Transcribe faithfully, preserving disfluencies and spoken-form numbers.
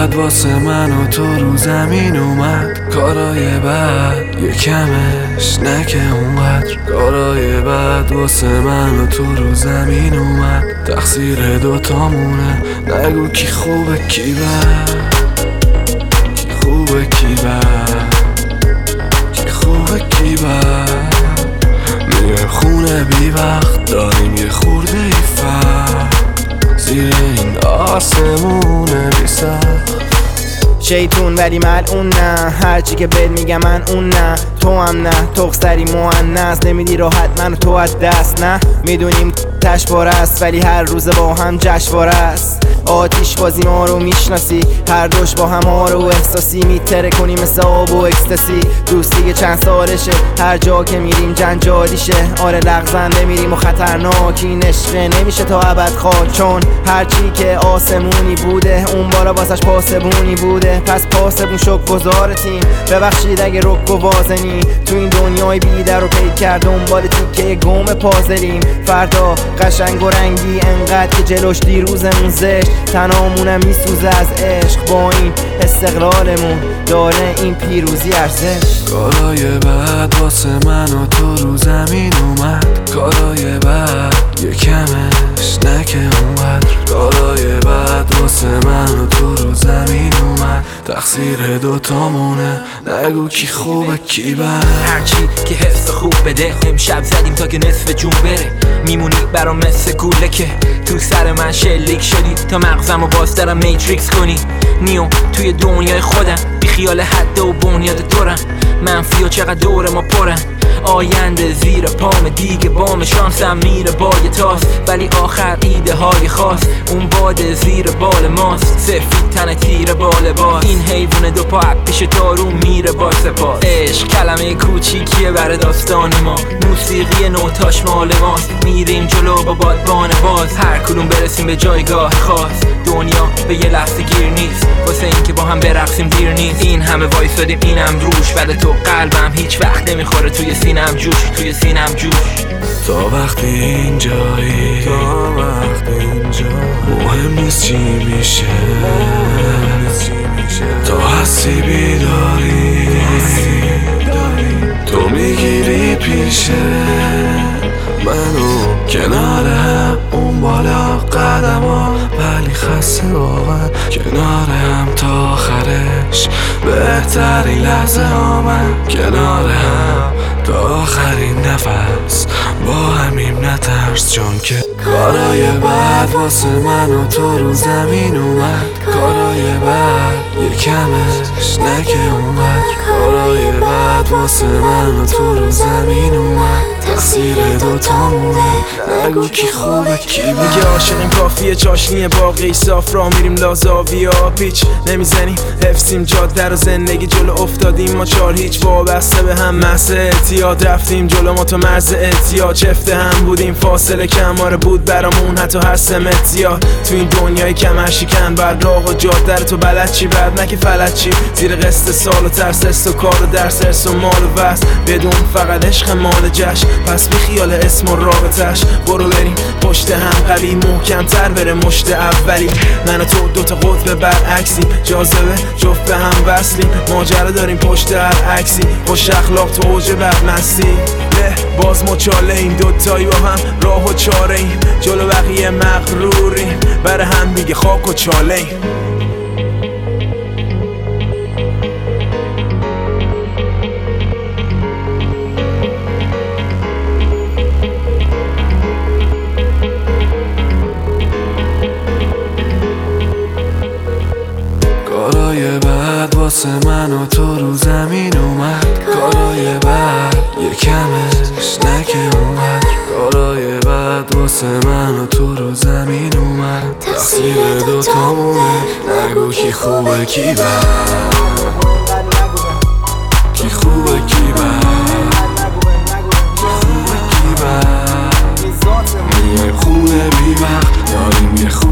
بعد واسه من و تو رو زمین اومد. کارای بعد یه کمش نکه اونقدر. کارای بعد واسه من و تو رو زمین اومد. تقصیر دوتامونه، نگو کی خوبه کی بد، کی خوبه کی بد، کی خوبه کی بد. میرم خونه بی وقت، داریم یه خورده ای فرق زیر این آسمونه بی سخت. شیطون ولی ملعون نه، هرچی که بهت میگم من اون نه. تو هم نه، تخصری مؤنث، نمیدی راحت منو تو از دست. نه میدونیم تشواره است ولی هر روز با هم جشنواره است. آتیش بازی ما رو میشناسی، هر دوش با هم ها رو احساسی میتره کنی مثل آب و اکستاسی. دوستی که چند سالشه، هر جا که میریم جنجالیشه. آره لغزنده میریم و خطرناک، این عشقه نمیشه تا ابد خاک. چون هرچی که آسمونی بوده اون بالا واسش پاسبونی بوده. پس پاسبون شک گذار تیم، ببخشید اگه رک و وازنی. تو این دنیای بی در و پید کرد دنبال تیکه گم پازلیم. فردا قشنگ و رنگی انقدر که جلوش دیروزمون زشت. تنامونم میسوزه از عشق، با این استقلالمون داره این پیروزی ارزش. کارای بعد واسه من و تو رو زمین اومد. کارای بعد یه کمش نکه اونقدر. کارای بعد واسه من و تو رو زمین اومد. تقصیر دوتامونه، نگو کی خوبه کی بد. هرچی که حس خوب بده، امشب زدیم تا که نصف جون بره. میمونی برام مثل گوله که تو سر من شلیک شدی، تا مغزمو باز دارم میتریکس کنی. نیو توی دنیای خودم، بی خیال حد و بنیاد دورم. منفی و چقدر دور ما پرن، آینده زیر پام دیگه بام شانسم میره با یه تاس. ولی آخر ایده های خاص، اون باد زیر بال ماست. سفید تن تیر بال باز، این حیوان دو پا پیش تارو میره با سپاس. عشق کلمه کوچیکیه بر داستان ما، موسیقی نوتاش مال ماست. میریم جلو با بادبان باز، هر کدوم برسیم به جایگاه خاص. دنیا به یه لحظه گیر نیست، واسه این که با هم برقصیم دیر نیست. این همه وایسادیم اینم روش، ولی تو قلبم هیچ وقت نمیخوره توی سینم جوش، توی سینم جوش. تا وقتی اینجایی، تا وقتی اینجایی، مهم نیست چی میشه. تا هستی بیداری، تو میگیری پیشه منو کنار هم، اون بالا قدم ها ولی خسته واقعا. کنار هم تا آخرش بهترین لحظه ها، من کنار هم تا آخرین نفس با همیم نترس. چون که کارای بعد واسه من و تو رو زمین اومد. کارای بعد یه کمش نکه اونقدر. کارای بعد واسه من و تو رو زمین اومد. تقصیر دوتامونه، نگو کی خوبه کی بد. میگه عاشقیم کافیه چاشنیه باقی صاف، را میریم لازاویا پیچ نمیزنیم. حفظیم جاده رو زندگی جلو افتادیم ما چار هیچ، وابسته به هم محض اعتیاد. رفتیم جلو ما تو مرز اعتیاد، چفته هم بودیم فاصله کماره بود برامون حتی هر سمتیاد. تو این دنیای کمر شکن بعد راه و جاده رو تو بلد چی بعد نکه فلت چی. زیر قسط سال و ترس است و کار و درس ارس و مال و بس، بدون فقط عشق مال جشن. پس بی خیال اسم و رابطش، برو بریم پشت هم قوی محکم تر بره مشت اولی. من و تو دوتا قطب برعکسی، جاذبه جفت به هم وصلیم. ماجرا داریم پشت هر عکسی، خوش اخلاق تو اوج بدمستی. له باز ما چاله این دوتایی با هم راه و چاره ایم. جلو بقیه مغروریم، بر هم دیگه خاک و چاله ایم. کارای بعد واسه من و تو رو زمین اومد. کارای بعد یه کمش نکه اونقدر. کارای بعد واسه من و تو رو زمین اومد. تقصیر دوتامونه، نگو کی خوبه کی بد، کی خوبه کی بد، کی خوبه کی بد. میایم خونه بی وقت، داریم یه خونه